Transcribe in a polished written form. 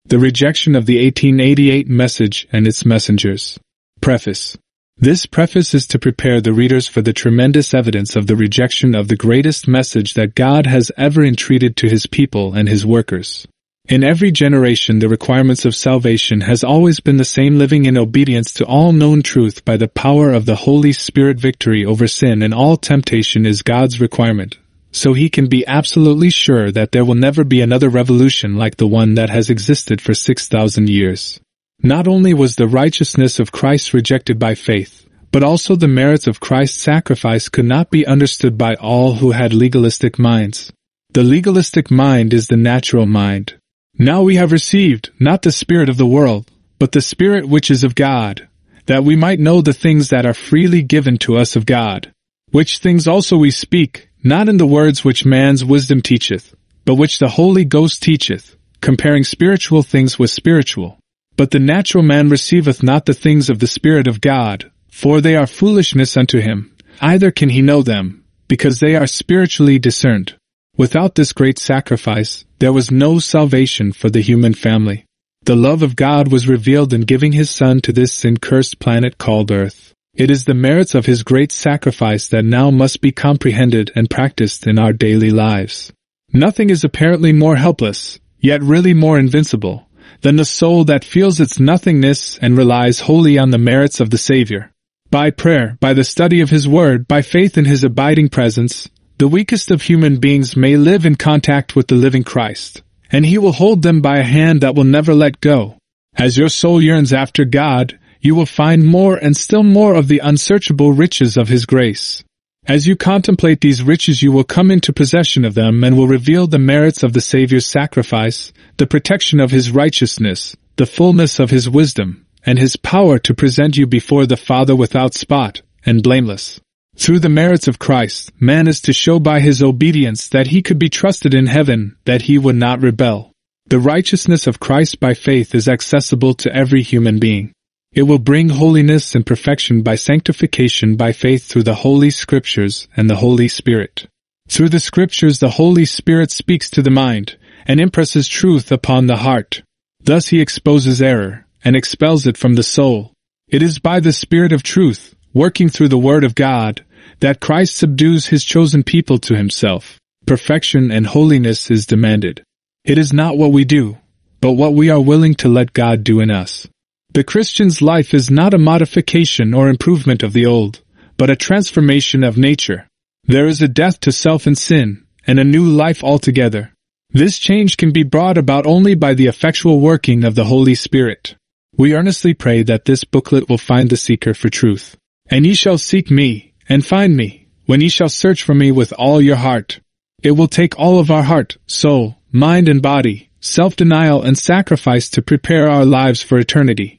The rejection of the 1888 message and its messengers. Preface. This preface is to prepare the readers for the tremendous evidence of the rejection of the greatest message that God has ever entreated to His people and His workers. In every generation, the requirements of salvation has always been the same: living in obedience to all known truth by the power of the Holy Spirit. Victory over sin and all temptation is God's requirement, so He can be absolutely sure that there will never be another revolution like the one that has existed for 6,000 years. Not only was the righteousness of Christ rejected by faith, but also the merits of Christ's sacrifice could not be understood by all who had legalistic minds. The legalistic mind is the natural mind. Now we have received, not the spirit of the world, but the Spirit which is of God, that we might know the things that are freely given to us of God. Which things also we speak, not in the words which man's wisdom teacheth, but which the Holy Ghost teacheth, comparing spiritual things with spiritual. But the natural man receiveth not the things of the Spirit of God, for they are foolishness unto him, neither can he know them, because they are spiritually discerned. Without this great sacrifice, there was no salvation for the human family. The love of God was revealed in giving His Son to this sin-cursed planet called Earth. It is the merits of His great sacrifice that now must be comprehended and practiced in our daily lives. Nothing is apparently more helpless, yet really more invincible, than the soul that feels its nothingness and relies wholly on the merits of the Savior. By prayer, by the study of His Word, by faith in His abiding presence, the weakest of human beings may live in contact with the living Christ, and He will hold them by a hand that will never let go. As your soul yearns after God, you will find more and still more of the unsearchable riches of His grace. As you contemplate these riches, you will come into possession of them and will reveal the merits of the Savior's sacrifice, the protection of His righteousness, the fullness of His wisdom, and His power to present you before the Father without spot and blameless. Through the merits of Christ, man is to show by his obedience that he could be trusted in heaven, that he would not rebel. The righteousness of Christ by faith is accessible to every human being. It will bring holiness and perfection by sanctification by faith through the Holy Scriptures and the Holy Spirit. Through the Scriptures the Holy Spirit speaks to the mind, and impresses truth upon the heart. Thus He exposes error, and expels it from the soul. It is by the Spirit of truth, working through the Word of God, that Christ subdues His chosen people to Himself. Perfection and holiness is demanded. It is not what we do, but what we are willing to let God do in us. The Christian's life is not a modification or improvement of the old, but a transformation of nature. There is a death to self and sin, and a new life altogether. This change can be brought about only by the effectual working of the Holy Spirit. We earnestly pray that this booklet will find the seeker for truth. And ye shall seek me, and find me, when ye shall search for me with all your heart. It will take all of our heart, soul, mind and body, self-denial and sacrifice to prepare our lives for eternity.